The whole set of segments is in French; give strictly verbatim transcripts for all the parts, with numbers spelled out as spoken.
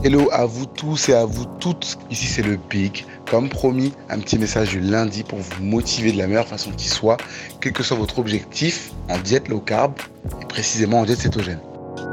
Hello à vous tous et à vous toutes, ici c'est le Big. Comme promis, un petit message du lundi pour vous motiver de la meilleure façon qui soit, quel que soit votre objectif en diète low carb et précisément en diète cétogène.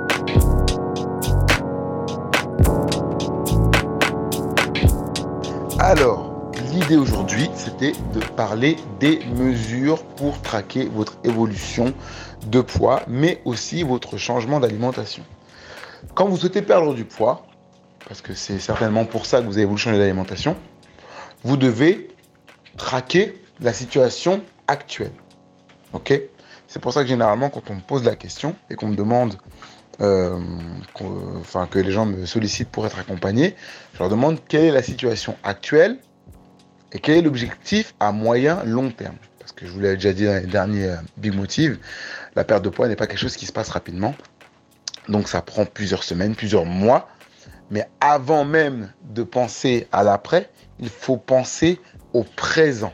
Alors, l'idée aujourd'hui, c'était de parler des mesures pour traquer votre évolution de poids, mais aussi votre changement d'alimentation. Quand vous souhaitez perdre du poids, parce que c'est certainement pour ça que vous avez voulu changer d'alimentation, vous devez traquer la situation actuelle. Ok ? C'est pour ça que généralement, quand on me pose la question et qu'on me demande, euh, enfin que les gens me sollicitent pour être accompagné, je leur demande quelle est la situation actuelle et quel est l'objectif à moyen long terme. Parce que je vous l'ai déjà dit dans les derniers euh, Big Motive, la perte de poids n'est pas quelque chose qui se passe rapidement. Donc ça prend plusieurs semaines, plusieurs mois. Mais avant même de penser à l'après, il faut penser au présent.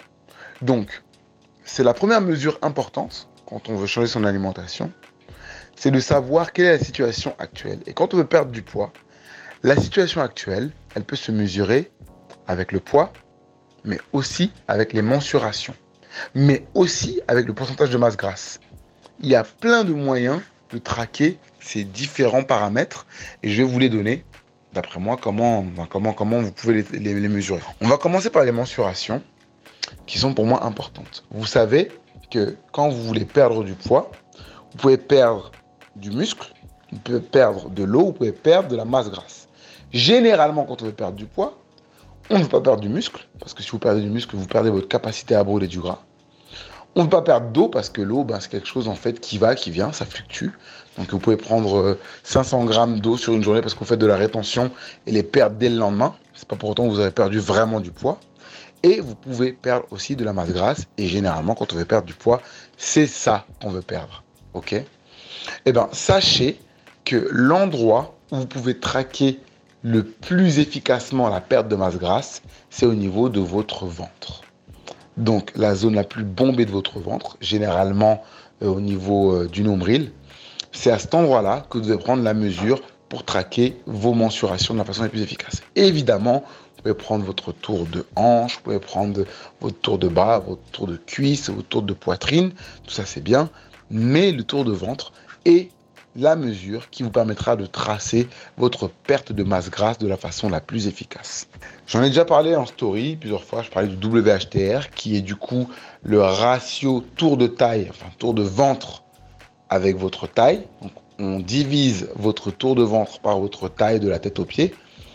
Donc, c'est la première mesure importante quand on veut changer son alimentation, c'est de savoir quelle est la situation actuelle. Et quand on veut perdre du poids, la situation actuelle, elle peut se mesurer avec le poids, mais aussi avec les mensurations, mais aussi avec le pourcentage de masse grasse. Il y a plein de moyens de traquer ces différents paramètres et je vais vous les donner, d'après moi, comment, comment, comment vous pouvez les, les, les mesurer. On va commencer par les mensurations qui sont pour moi importantes. Vous savez que quand vous voulez perdre du poids, vous pouvez perdre du muscle, vous pouvez perdre de l'eau, vous pouvez perdre de la masse grasse. Généralement, quand on veut perdre du poids, on ne veut pas perdre du muscle, parce que si vous perdez du muscle, vous perdez votre capacité à brûler du gras. On ne veut pas perdre d'eau parce que l'eau, ben, c'est quelque chose en fait qui va, qui vient, ça fluctue. Donc vous pouvez prendre cinq cents grammes d'eau sur une journée parce que vous faites de la rétention et les perdre dès le lendemain. C'est pas pour autant que vous avez perdu vraiment du poids. Et vous pouvez perdre aussi de la masse grasse. Et généralement, quand on veut perdre du poids, c'est ça qu'on veut perdre. Ok ? Eh bien, sachez que l'endroit où vous pouvez traquer le plus efficacement la perte de masse grasse, c'est au niveau de votre ventre. Donc, la zone la plus bombée de votre ventre, généralement euh, au niveau euh, du nombril, c'est à cet endroit-là que vous devez prendre la mesure pour traquer vos mensurations de la façon la plus efficace. Et évidemment, vous pouvez prendre votre tour de hanche, vous pouvez prendre votre tour de bras, votre tour de cuisse, votre tour de poitrine, tout ça c'est bien, mais le tour de ventre est la mesure qui vous permettra de tracer votre perte de masse grasse de la façon la plus efficace. J'en ai déjà parlé en story plusieurs fois, je parlais du W H T R qui est du coup le ratio tour de taille, enfin tour de ventre avec votre taille. Donc, on divise votre tour de ventre par votre taille de la tête aux pieds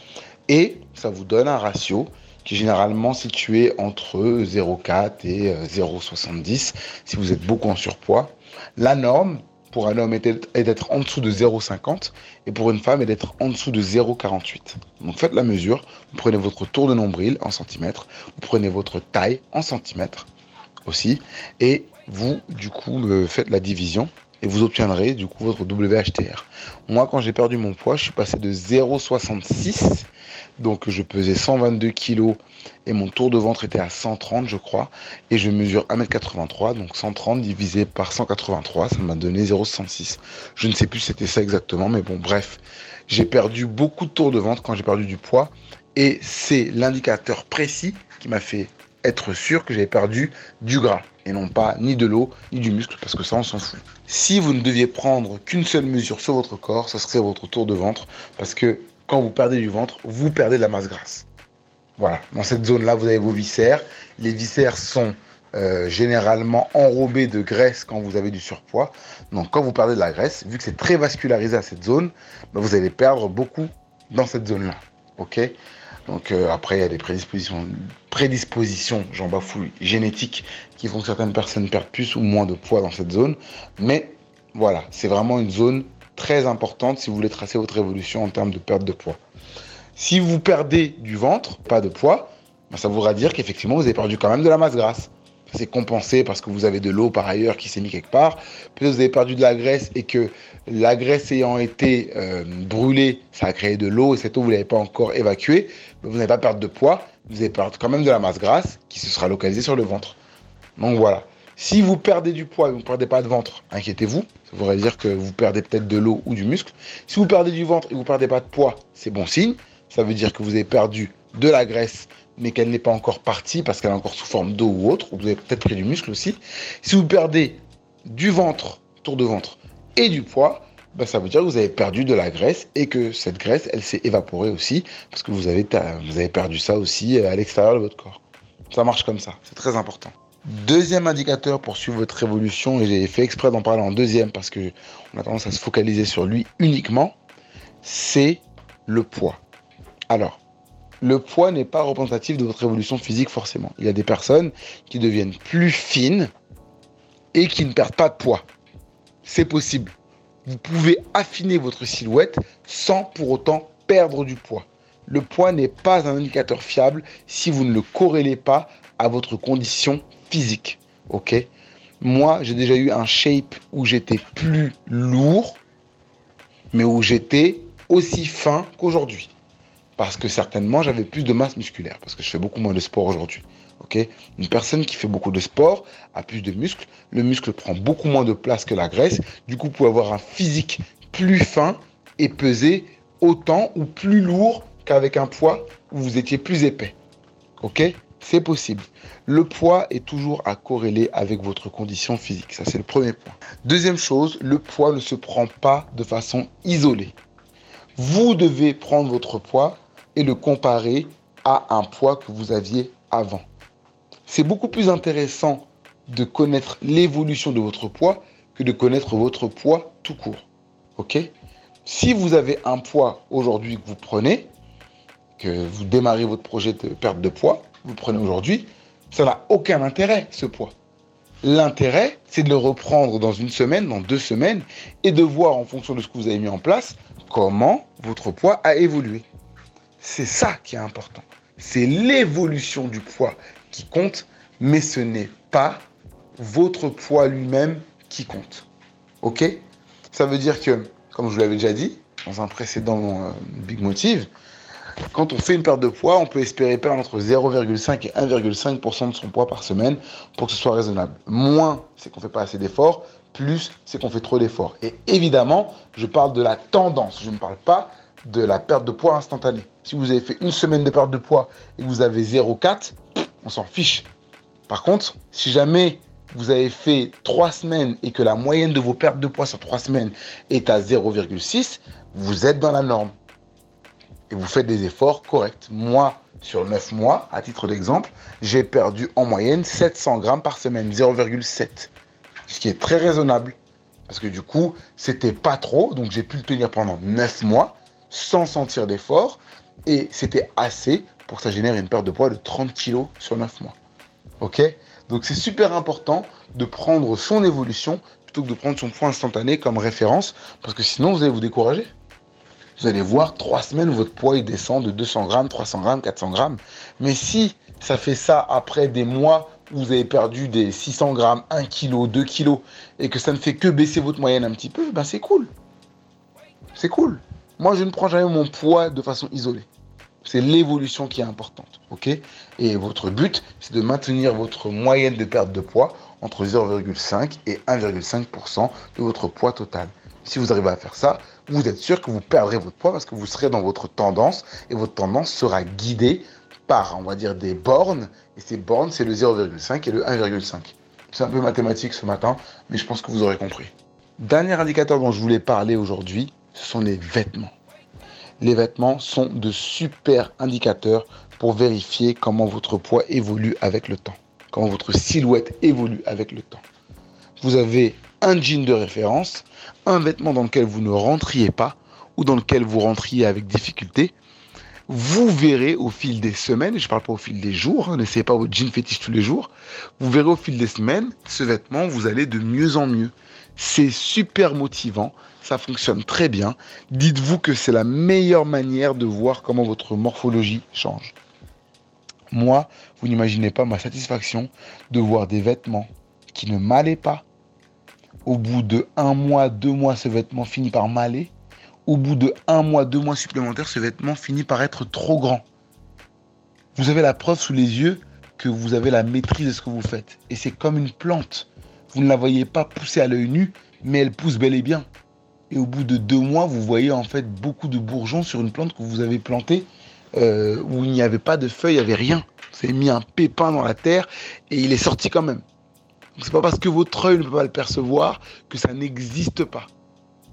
et ça vous donne un ratio qui est généralement situé entre zéro virgule quatre et zéro virgule soixante-dix si vous êtes beaucoup en surpoids. La norme pour un homme est d'être en dessous de zéro virgule cinquante et pour une femme est d'être en dessous de zéro virgule quarante-huit. Donc faites la mesure, vous prenez votre tour de nombril en centimètres, vous prenez votre taille en centimètres aussi et vous du coup faites la division et vous obtiendrez du coup votre W H T R. Moi quand j'ai perdu mon poids, je suis passé de zéro virgule soixante-six, donc je pesais cent vingt-deux kilos et mon tour de ventre était à cent trente je crois, et je mesure un mètre quatre-vingt-trois, donc cent trente divisé par cent quatre-vingt-trois, ça m'a donné zéro virgule soixante-six. Je ne sais plus si c'était ça exactement, mais bon bref, j'ai perdu beaucoup de tours de ventre quand j'ai perdu du poids, et c'est l'indicateur précis qui m'a fait être sûr que j'avais perdu du gras, et non pas ni de l'eau, ni du muscle, parce que ça on s'en fout. Si vous ne deviez prendre qu'une seule mesure sur votre corps, ce serait votre tour de ventre, parce que quand vous perdez du ventre, vous perdez de la masse grasse. Voilà, dans cette zone-là, vous avez vos viscères. Les viscères sont euh, généralement enrobés de graisse quand vous avez du surpoids. Donc quand vous perdez de la graisse, vu que c'est très vascularisé à cette zone, bah, vous allez perdre beaucoup dans cette zone-là. Ok ? Donc euh, après, il y a des prédispositions, prédispositions, j'en bafouille, génétiques, qui font que certaines personnes perdent plus ou moins de poids dans cette zone. Mais voilà, c'est vraiment une zone très importante si vous voulez tracer votre évolution en termes de perte de poids. Si vous perdez du ventre, pas de poids, ben ça voudra dire qu'effectivement, vous avez perdu quand même de la masse grasse. C'est compensé parce que vous avez de l'eau par ailleurs qui s'est mis quelque part. Peut-être que vous avez perdu de la graisse et que la graisse ayant été euh, brûlée, ça a créé de l'eau et cette eau, vous ne l'avez pas encore évacuée. Mais vous n'allez pas perdre de poids, vous allez perdre quand même de la masse grasse qui se sera localisée sur le ventre. Donc voilà, Si vous perdez du poids et vous ne perdez pas de ventre, inquiétez-vous. Ça voudrait dire que vous perdez peut-être de l'eau ou du muscle. Si vous perdez du ventre et vous ne perdez pas de poids, c'est bon signe. Ça veut dire que vous avez perdu de la graisse, mais qu'elle n'est pas encore partie parce qu'elle est encore sous forme d'eau ou autre. Ou vous avez peut-être pris du muscle aussi. Si vous perdez du ventre, tour de ventre, et du poids, ben ça veut dire que vous avez perdu de la graisse et que cette graisse, elle s'est évaporée aussi parce que vous avez, vous avez perdu ça aussi à l'extérieur de votre corps. Ça marche comme ça, c'est très important. Deuxième indicateur pour suivre votre évolution, et j'ai fait exprès d'en parler en deuxième parce qu'on a tendance à se focaliser sur lui uniquement, c'est le poids. Alors, le poids n'est pas représentatif de votre évolution physique forcément. Il y a des personnes qui deviennent plus fines et qui ne perdent pas de poids. C'est possible. Vous pouvez affiner votre silhouette sans pour autant perdre du poids. Le poids n'est pas un indicateur fiable si vous ne le corrélez pas à votre condition physique. Ok ? Moi, j'ai déjà eu un shape où j'étais plus lourd, mais où j'étais aussi fin qu'aujourd'hui. Parce que certainement, j'avais plus de masse musculaire, parce que je fais beaucoup moins de sport aujourd'hui. Okay ? Une personne qui fait beaucoup de sport a plus de muscles. Le muscle prend beaucoup moins de place que la graisse. Du coup, vous pouvez avoir un physique plus fin et peser autant ou plus lourd qu'avec un poids où vous étiez plus épais. Ok ? C'est possible. Le poids est toujours à corréler avec votre condition physique. Ça, c'est le premier point. Deuxième chose, le poids ne se prend pas de façon isolée. Vous devez prendre votre poids et le comparer à un poids que vous aviez avant. C'est beaucoup plus intéressant de connaître l'évolution de votre poids que de connaître votre poids tout court. Ok ? Si vous avez un poids aujourd'hui que vous prenez, que vous démarrez votre projet de perte de poids, vous prenez aujourd'hui, ça n'a aucun intérêt, ce poids. L'intérêt, c'est de le reprendre dans une semaine, dans deux semaines, et de voir en fonction de ce que vous avez mis en place, comment votre poids a évolué. C'est ça qui est important. C'est l'évolution du poids qui compte, mais ce n'est pas votre poids lui-même qui compte. Ok ? Ça veut dire que, comme je vous l'avais déjà dit, dans un précédent euh, Big Motive, quand on fait une perte de poids, on peut espérer perdre entre zéro virgule cinq et un virgule cinq pour cent de son poids par semaine pour que ce soit raisonnable. Moins, c'est qu'on ne fait pas assez d'efforts, plus, c'est qu'on fait trop d'efforts. Et évidemment, je parle de la tendance, je ne parle pas de la perte de poids instantanée. Si vous avez fait une semaine de perte de poids et que vous avez zéro virgule quatre, on s'en fiche. Par contre, si jamais vous avez fait trois semaines et que la moyenne de vos pertes de poids sur trois semaines est à zéro virgule six, vous êtes dans la norme. Et vous faites des efforts corrects. Moi, sur neuf mois, à titre d'exemple, j'ai perdu en moyenne sept cents grammes par semaine, zéro virgule sept. Ce qui est très raisonnable. Parce que du coup, c'était pas trop, donc j'ai pu le tenir pendant neuf mois, sans sentir d'effort, et c'était assez pour que ça génère une perte de poids de trente kilos sur neuf mois. Ok ? Donc c'est super important de prendre son évolution plutôt que de prendre son poids instantané comme référence, parce que sinon vous allez vous décourager. Vous allez voir, trois semaines, votre poids il descend de deux cents grammes, trois cents grammes, quatre cents grammes. Mais si ça fait ça après des mois où vous avez perdu des six cents grammes, un kilo, deux kilos, et que ça ne fait que baisser votre moyenne un petit peu, ben c'est cool. C'est cool. Moi, je ne prends jamais mon poids de façon isolée. C'est l'évolution qui est importante, ok ? Et votre but, c'est de maintenir votre moyenne de perte de poids entre zéro virgule cinq et un virgule cinq pour cent de votre poids total. Si vous arrivez à faire ça, vous êtes sûr que vous perdrez votre poids parce que vous serez dans votre tendance et votre tendance sera guidée par, on va dire, des bornes. Et ces bornes, c'est le zéro virgule cinq et le un virgule cinq. C'est un peu mathématique ce matin, mais je pense que vous aurez compris. Dernier indicateur dont je voulais parler aujourd'hui, ce sont les vêtements. Les vêtements sont de super indicateurs pour vérifier comment votre poids évolue avec le temps, comment votre silhouette évolue avec le temps. Vous avez un jean de référence, un vêtement dans lequel vous ne rentriez pas ou dans lequel vous rentriez avec difficulté. Vous verrez au fil des semaines, et je ne parle pas au fil des jours, hein, n'essayez pas votre jean fétiche tous les jours, vous verrez au fil des semaines, ce vêtement, vous allez de mieux en mieux. C'est super motivant, ça fonctionne très bien. Dites-vous que c'est la meilleure manière de voir comment votre morphologie change. Moi, vous n'imaginez pas ma satisfaction de voir des vêtements qui ne m'allaient pas. Au bout de un mois, deux mois, ce vêtement finit par m'aller. Au bout de un mois, deux mois supplémentaires, ce vêtement finit par être trop grand. Vous avez la preuve sous les yeux que vous avez la maîtrise de ce que vous faites. Et c'est comme une plante. Vous ne la voyez pas pousser à l'œil nu, mais elle pousse bel et bien. Et au bout de deux mois, vous voyez en fait beaucoup de bourgeons sur une plante que vous avez plantée euh, où il n'y avait pas de feuilles, il n'y avait rien. Vous avez mis un pépin dans la terre et il est sorti quand même. Donc c'est pas parce que votre œil ne peut pas le percevoir que ça n'existe pas. Ok ?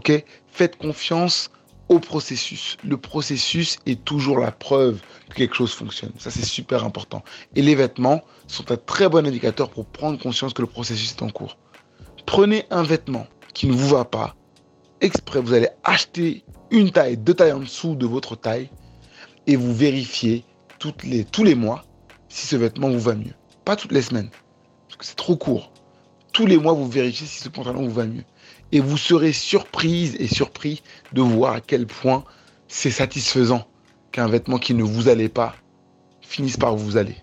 Faites confiance au processus. Le processus est toujours la preuve que quelque chose fonctionne. Ça, c'est super important. Et les vêtements sont un très bon indicateur pour prendre conscience que le processus est en cours. Prenez un vêtement qui ne vous va pas. Exprès, vous allez acheter une taille, deux tailles en dessous de votre taille et vous vérifiez toutes les, tous les mois si ce vêtement vous va mieux. Pas toutes les semaines, parce que c'est trop court. Tous les mois, vous vérifiez si ce pantalon vous va mieux. Et vous serez surprise et surpris de voir à quel point c'est satisfaisant qu'un vêtement qui ne vous allait pas finisse par vous aller.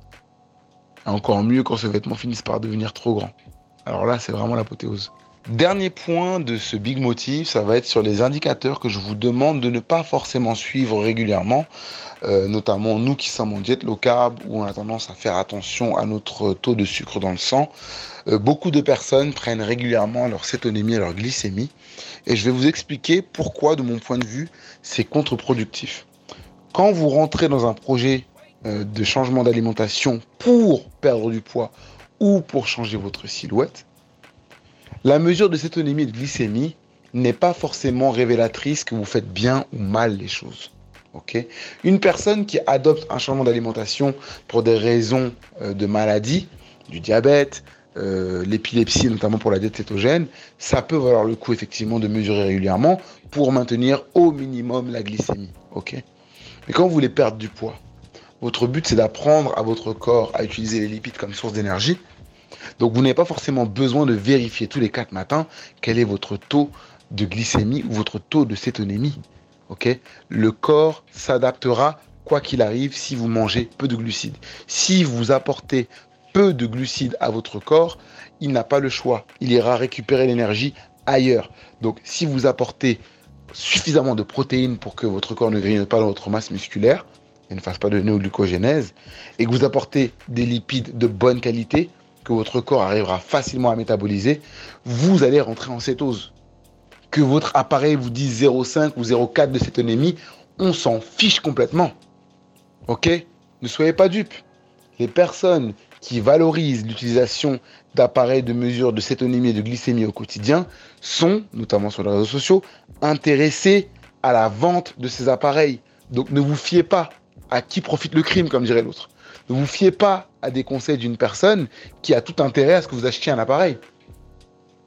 Et encore mieux quand ce vêtement finisse par devenir trop grand. Alors là, c'est vraiment l'apothéose. Dernier point de ce Big Motive, ça va être sur les indicateurs que je vous demande de ne pas forcément suivre régulièrement, euh, notamment nous qui sommes en diète low carb, où on a tendance à faire attention à notre taux de sucre dans le sang. Euh, beaucoup de personnes prennent régulièrement leur cétonémie et leur glycémie, et je vais vous expliquer pourquoi, de mon point de vue, c'est contre-productif. Quand vous rentrez dans un projet euh, de changement d'alimentation pour perdre du poids ou pour changer votre silhouette, la mesure de cétonémie et de glycémie n'est pas forcément révélatrice que vous faites bien ou mal les choses. Okay ? Une personne qui adopte un changement d'alimentation pour des raisons euh, de maladie, du diabète, euh, l'épilepsie, notamment pour la diète cétogène, ça peut valoir le coup effectivement de mesurer régulièrement pour maintenir au minimum la glycémie. Okay ? Mais quand vous voulez perdre du poids, votre but c'est d'apprendre à votre corps à utiliser les lipides comme source d'énergie. Donc vous n'avez pas forcément besoin de vérifier tous les quatre matins quel est votre taux de glycémie ou votre taux de cétonémie. Okay ? Le corps s'adaptera quoi qu'il arrive si vous mangez peu de glucides. Si vous apportez peu de glucides à votre corps, il n'a pas le choix. Il ira récupérer l'énergie ailleurs. Donc si vous apportez suffisamment de protéines pour que votre corps ne grignote pas dans votre masse musculaire et ne fasse pas de néoglucogénèse, et que vous apportez des lipides de bonne qualité, que votre corps arrivera facilement à métaboliser, vous allez rentrer en cétose. Que votre appareil vous dise zéro virgule cinq ou zéro virgule quatre de cétonémie, on s'en fiche complètement. Ok ? Ne soyez pas dupes. Les personnes qui valorisent l'utilisation d'appareils de mesure de cétonémie et de glycémie au quotidien sont, notamment sur les réseaux sociaux, intéressées à la vente de ces appareils. Donc ne vous fiez pas à qui profite le crime, comme dirait l'autre. Ne vous fiez pas à des conseils d'une personne qui a tout intérêt à ce que vous achetiez un appareil. Ok ?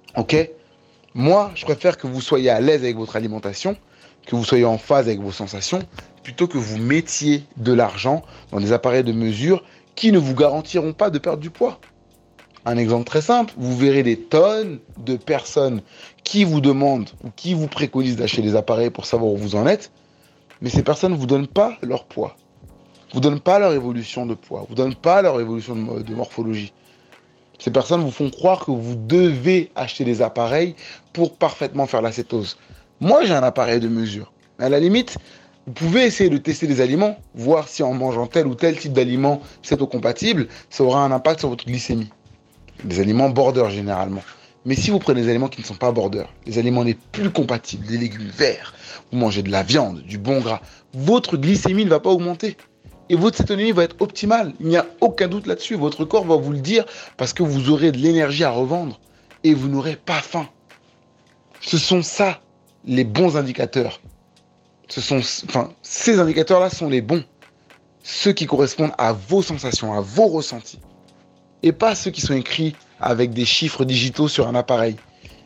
Moi, je préfère que vous soyez à l'aise avec votre alimentation, que vous soyez en phase avec vos sensations, plutôt que vous mettiez de l'argent dans des appareils de mesure qui ne vous garantiront pas de perdre du poids. Un exemple très simple, vous verrez des tonnes de personnes qui vous demandent ou qui vous préconisent d'acheter des appareils pour savoir où vous en êtes, mais ces personnes ne vous donnent pas leur poids. Vous ne donnent pas leur évolution de poids, vous ne donnent pas leur évolution de, de morphologie. Ces personnes vous font croire que vous devez acheter des appareils pour parfaitement faire la cétose. Moi, j'ai un appareil de mesure. À la limite, vous pouvez essayer de tester des aliments, voir si en mangeant tel ou tel type d'aliment cétocompatible, ça aura un impact sur votre glycémie. Des aliments border généralement. Mais si vous prenez des aliments qui ne sont pas border, les aliments les plus compatibles, des légumes verts, vous mangez de la viande, du bon gras, votre glycémie ne va pas augmenter. Et votre cétonémie va être optimale. Il n'y a aucun doute là-dessus. Votre corps va vous le dire parce que vous aurez de l'énergie à revendre et vous n'aurez pas faim. Ce sont ça les bons indicateurs. Ce sont, enfin, ces indicateurs-là sont les bons. Ceux qui correspondent à vos sensations, à vos ressentis. Et pas ceux qui sont écrits avec des chiffres digitaux sur un appareil.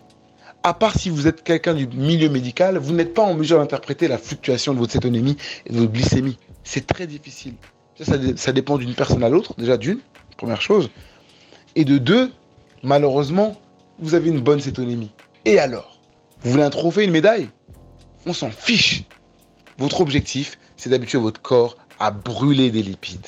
À part si vous êtes quelqu'un du milieu médical, vous n'êtes pas en mesure d'interpréter la fluctuation de votre cétonémie et de votre glycémie. C'est très difficile. Ça, ça, ça dépend d'une personne à l'autre, déjà d'une, première chose. Et de deux, malheureusement, vous avez une bonne cétonémie. Et alors ? Vous voulez un trophée, une médaille ? On s'en fiche. Votre objectif, c'est d'habituer votre corps à brûler des lipides.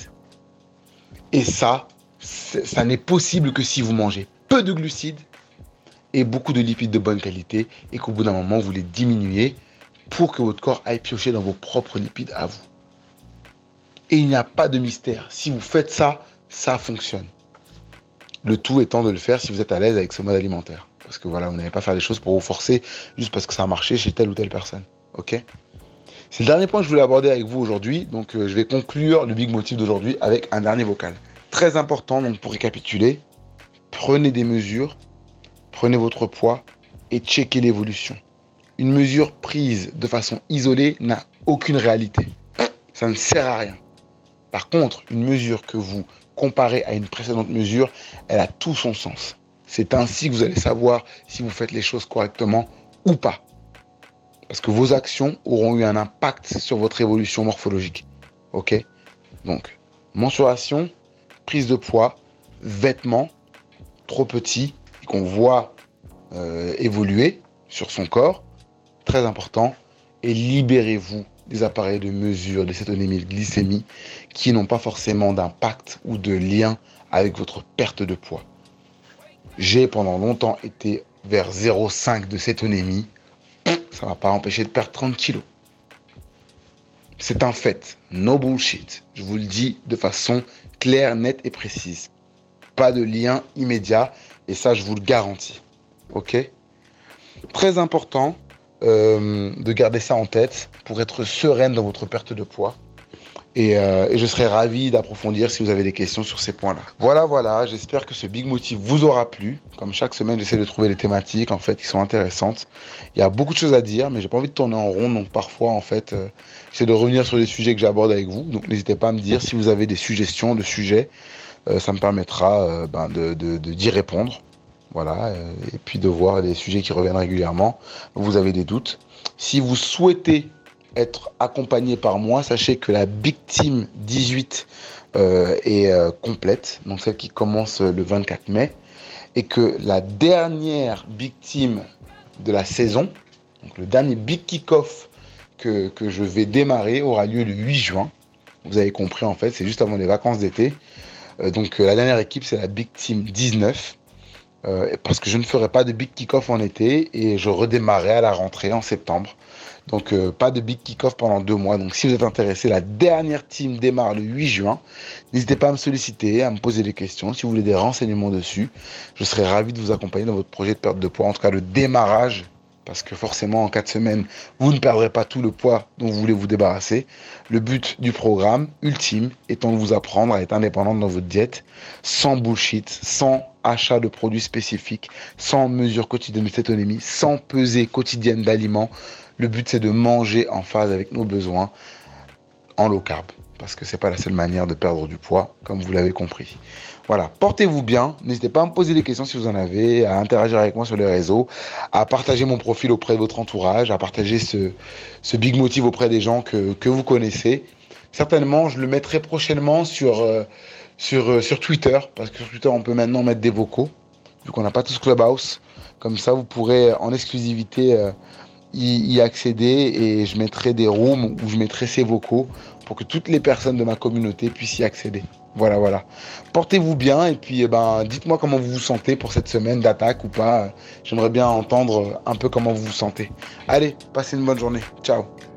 Et ça, ça n'est possible que si vous mangez peu de glucides et beaucoup de lipides de bonne qualité et qu'au bout d'un moment, vous les diminuez pour que votre corps aille piocher dans vos propres lipides à vous. Et il n'y a pas de mystère. Si vous faites ça, ça fonctionne. Le tout étant de le faire si vous êtes à l'aise avec ce mode alimentaire. Parce que voilà, vous n'allez pas faire des choses pour vous forcer juste parce que ça a marché chez telle ou telle personne. Ok ? C'est le dernier point que je voulais aborder avec vous aujourd'hui. Donc, euh, je vais conclure le Big Motive d'aujourd'hui avec un dernier vocal. Très important, donc pour récapituler, prenez des mesures, prenez votre poids et checkez l'évolution. Une mesure prise de façon isolée n'a aucune réalité. Ça ne sert à rien. Par contre, une mesure que vous comparez à une précédente mesure, elle a tout son sens. C'est ainsi que vous allez savoir si vous faites les choses correctement ou pas. Parce que vos actions auront eu un impact sur votre évolution morphologique. Ok ? Donc, mensuration, prise de poids, vêtements trop petits et qu'on voit euh, évoluer sur son corps, très important. Et libérez-vous des appareils de mesure de cétonémie et de glycémie qui n'ont pas forcément d'impact ou de lien avec votre perte de poids. J'ai pendant longtemps été vers zéro virgule cinq de cétonémie. Ça ne m'a pas empêché de perdre trente kilos. C'est un fait. No bullshit. Je vous le dis de façon claire, nette et précise. Pas de lien immédiat. Et ça, je vous le garantis. Ok ? Très important euh, de garder ça en tête pour être sereine dans votre perte de poids. Et, euh, et je serais ravi d'approfondir si vous avez des questions sur ces points-là. Voilà, voilà, j'espère que ce Big Motive vous aura plu. Comme chaque semaine, j'essaie de trouver des thématiques en fait qui sont intéressantes. Il y a beaucoup de choses à dire, mais j'ai pas envie de tourner en rond. Donc parfois, en fait, euh, j'essaie de revenir sur les sujets que j'aborde avec vous. Donc n'hésitez pas à me dire si vous avez des suggestions de sujets. Euh, ça me permettra euh, ben, de, de, de, d'y répondre. Voilà, euh, et puis de voir les sujets qui reviennent régulièrement. Vous avez des doutes. Si vous souhaitez être accompagné par moi, sachez que la Big Team dix-huit euh, est euh, complète, donc celle qui commence le vingt-quatre mai, et que la dernière Big Team de la saison, donc le dernier Big Kick-Off que, que je vais démarrer aura lieu le huit juin. Vous avez compris en fait, c'est juste avant les vacances d'été. Euh, donc euh, la dernière équipe c'est la Big Team dix-neuf. Euh, parce que je ne ferai pas de big kick-off en été et je redémarrerai à la rentrée en septembre. Donc euh, pas de big kick-off pendant deux mois. Donc si vous êtes intéressé, la dernière team démarre le huit juin. N'hésitez pas à me solliciter, à me poser des questions. Si vous voulez des renseignements dessus, je serai ravi de vous accompagner dans votre projet de perte de poids. En tout cas, le démarrage, parce que forcément en quatre semaines, vous ne perdrez pas tout le poids dont vous voulez vous débarrasser. Le but du programme ultime étant de vous apprendre à être indépendante dans votre diète, sans bullshit, sans achat de produits spécifiques, sans mesure quotidienne de cétonémie, sans pesée quotidienne d'aliments. Le but, c'est de manger en phase avec nos besoins en low carb, parce que c'est pas la seule manière de perdre du poids, comme vous l'avez compris. Voilà, portez-vous bien. N'hésitez pas à me poser des questions si vous en avez, à interagir avec moi sur les réseaux, à partager mon profil auprès de votre entourage, à partager ce, ce Big Motive auprès des gens que, que vous connaissez. Certainement, je le mettrai prochainement sur... Euh, Sur, euh, sur Twitter, parce que sur Twitter, on peut maintenant mettre des vocaux, vu qu'on n'a pas tous Clubhouse. Comme ça, vous pourrez en exclusivité euh, y, y accéder et je mettrai des rooms où je mettrai ces vocaux pour que toutes les personnes de ma communauté puissent y accéder. Voilà, voilà. Portez-vous bien et puis eh ben, dites-moi comment vous vous sentez pour cette semaine d'attaque ou pas. J'aimerais bien entendre un peu comment vous vous sentez. Allez, passez une bonne journée. Ciao.